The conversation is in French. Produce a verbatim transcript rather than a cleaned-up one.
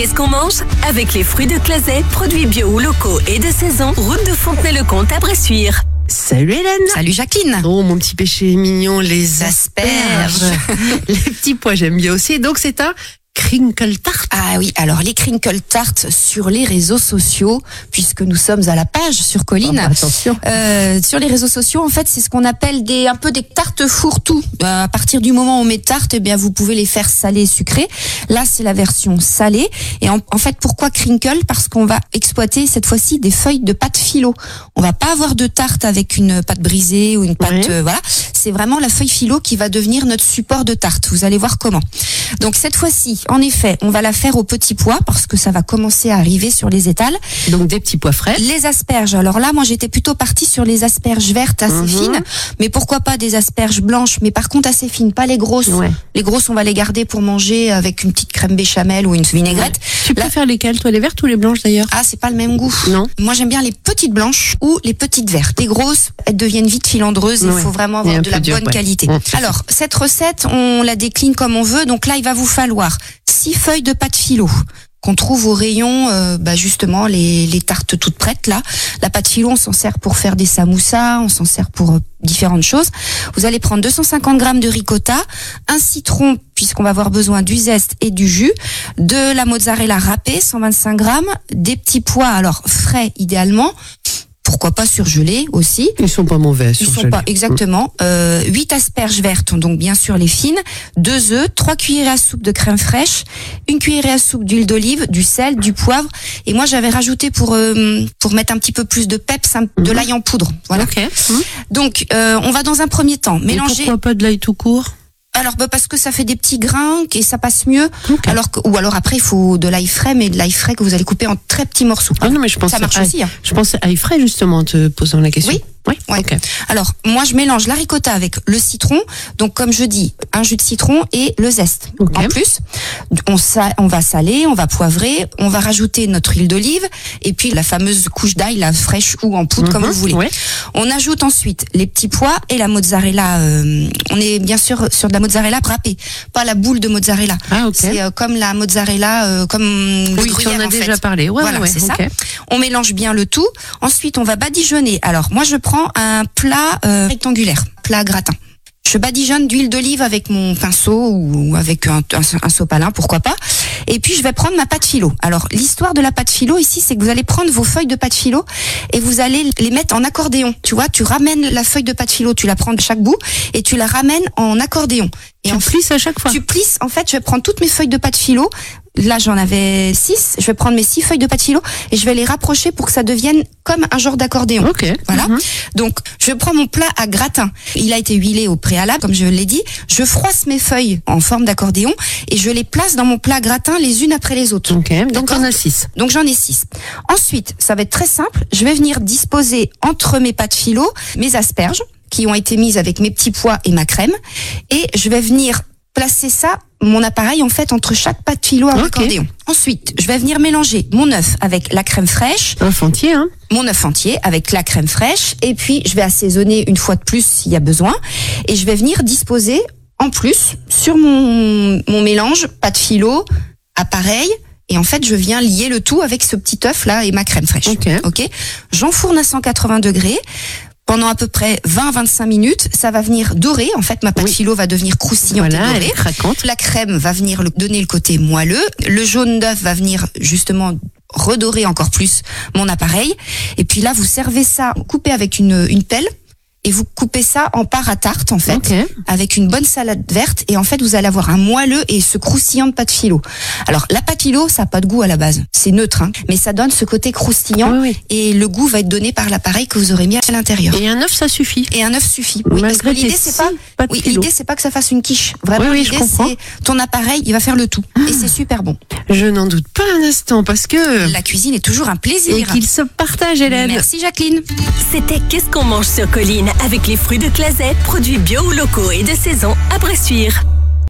Qu'est-ce qu'on mange? Avec les fruits de Clazet, produits bio ou locaux et de saison, route de Fontenay-le-Comte à Bressuire. Salut Hélène. Salut Jacqueline. Oh, mon petit péché mignon, les asperges. Les petits pois, j'aime bien aussi. Donc, c'est un crinkle tart. Ah oui, alors les crinkle tart sur les réseaux sociaux, puisque nous sommes à la page sur Colline. Oh, bah, attention. Euh, sur les réseaux sociaux, en fait, c'est ce qu'on appelle des un peu des tartes fourre-tout. Euh, à partir du moment où on met tarte, eh bien, vous pouvez les faire salées et sucrées. Là, c'est la version salée. Et en, en fait, pourquoi crinkle? Parce qu'on va exploiter cette fois-ci des feuilles de pâte philo. On va pas avoir de tarte avec une pâte brisée ou une pâte, Oui. euh, voilà. C'est vraiment la feuille philo qui va devenir notre support de tarte. Vous allez voir comment. Donc cette fois-ci, en effet, on va la faire au petit pois parce que ça va commencer à arriver sur les étals. Donc, des petits pois frais. Les asperges. Alors là, moi, j'étais plutôt partie sur les asperges vertes assez Mhm. fines. Mais pourquoi pas des asperges blanches, mais par contre assez fines, pas les grosses. Ouais. Les grosses, on va les garder pour manger avec une petite crème béchamel ou une vinaigrette. Tu Là- préfères lesquelles, toi, les vertes ou les blanches d'ailleurs? Ah, c'est pas le même goût. Non. Moi, j'aime bien les petites blanches ou les petites vertes. Les grosses, elles deviennent vite filandreuses. Il Ouais. faut vraiment Et un avoir de peu la dur, bonne ouais. qualité. Mmh. Alors, cette recette, on la décline comme on veut. Donc là, il va vous falloir six feuilles de pâte philo qu'on trouve au rayon, euh, bah justement les, les tartes toutes prêtes là. La pâte philo, on s'en sert pour faire des samoussas, on s'en sert pour euh, différentes choses. Vous allez prendre deux cent cinquante grammes de ricotta, un citron puisqu'on va avoir besoin du zeste et du jus, de la mozzarella râpée, cent vingt-cinq grammes, des petits pois alors frais idéalement. Pourquoi pas surgelés aussi. Ils sont pas mauvais, Ils sont pas exactement. Euh, huit asperges vertes, donc bien sûr les fines, deux œufs, trois cuillerées à soupe de crème fraîche, une cuillerée à soupe d'huile d'olive, du sel, du poivre. Et moi j'avais rajouté pour euh, pour mettre un petit peu plus de peps, un- de Mhm. l'ail en poudre. Voilà. Ok. Mmh. Donc euh, on va dans un premier temps Et mélanger. pourquoi pas de l'ail tout court? Alors bah, parce que ça fait des petits grains et ça passe mieux. Ok. Alors que, ou alors après il faut de l'ail frais, mais de l'ail frais que vous allez couper en très petits morceaux. Ah non, mais je pense ça marche à- aussi. Hein. Je pensais à ail frais justement en te posant la question. Oui. Oui. Ouais. Ok. Alors, moi, je mélange la ricotta avec le citron. Donc, comme je dis, un jus de citron et le zeste. Ok. En plus, on, sa- on va saler, on va poivrer, on va rajouter notre huile d'olive et puis la fameuse couche d'ail, la fraîche ou en poudre, comme Mhm. vous voulez. Ouais. On ajoute ensuite les petits pois et la mozzarella. euh, on est bien sûr sur de la mozzarella râpée, pas la boule de mozzarella. Ah, ok. C'est euh, comme la mozzarella, euh, comme le Oui, tu gruyère, en as en déjà fait. parlé. Ouais, Voilà, ouais, c'est ça. ok. On mélange bien le tout. Ensuite, on va badigeonner. Alors, moi, je prends un plat euh, rectangulaire, plat gratin. Je badigeonne d'huile d'olive avec mon pinceau ou avec un, un, un sopalin, pourquoi pas. Et puis, je vais prendre ma pâte philo. Alors, l'histoire de la pâte philo ici, c'est que vous allez prendre vos feuilles de pâte philo et vous allez les mettre en accordéon. Tu vois, tu ramènes la feuille de pâte philo, tu la prends de chaque bout et tu la ramènes en accordéon. Et Tu en plisses à chaque fois. tu plisses, en fait, je vais prendre toutes mes feuilles de pâte philo. Là, j'en avais six. Je vais prendre mes six feuilles de pâte philo et je vais les rapprocher pour que ça devienne comme un genre d'accordéon. Ok. Voilà. Mhm. Donc, je prends mon plat à gratin. Il a été huilé au préalable, comme je l'ai dit. Je froisse mes feuilles en forme d'accordéon et je les place dans mon plat à gratin les unes après les autres. Ok. Donc, D'accord. on a six. Donc j'en ai six. Ensuite, ça va être très simple. Je vais venir disposer entre mes pâtes philo mes asperges qui ont été mises avec mes petits pois et ma crème. Et je vais venir placer ça, mon appareil en fait, entre chaque pâte philo à Ok. accordéon. Ensuite, je vais venir mélanger mon œuf avec la crème fraîche, Un entier, hein. mon œuf entier avec la crème fraîche. Et puis, je vais assaisonner une fois de plus s'il y a besoin. Et je vais venir disposer en plus sur mon, mon mélange pâte philo, appareil. Et en fait, je viens lier le tout avec ce petit œuf là et ma crème fraîche. Ok. Ok. J'enfourne à cent quatre-vingts degrés. Pendant à peu près vingt à vingt-cinq minutes, ça va venir dorer. En fait, ma pâte Oui. philo va devenir croustillante Voilà, et elle dorée. est craquante. La crème va venir le- donner le côté moelleux. Le jaune d'œuf va venir justement redorer encore plus mon appareil. Et puis là, vous servez ça coupé avec une, une pelle. Et vous coupez ça en part à tarte, en fait, Ok. avec une bonne salade verte. Et en fait, vous allez avoir un moelleux et ce croustillant de pâte philo. Alors, la pâte philo, ça n'a pas de goût à la base. C'est neutre, hein. Mais ça donne ce côté croustillant. Oui, oui. Et le goût va être donné par l'appareil que vous aurez mis à l'intérieur. Et un œuf, ça suffit. Et un œuf suffit. Oui, parce que Malgré l'idée tes c'est six pas, pâtes oui, philo. l'idée c'est pas que ça fasse une quiche. Vraiment, Oui, oui, je l'idée comprends. c'est ton appareil, il va faire le tout. Et c'est super bon. Je n'en doute pas un instant parce que. La cuisine est toujours un plaisir. Et qu'il se partage, Hélène. Merci Jacqueline. C'était Qu'est-ce qu'on mange sur Colline avec les fruits de Clazet, produits bio ou locaux et de saison à Bressuire.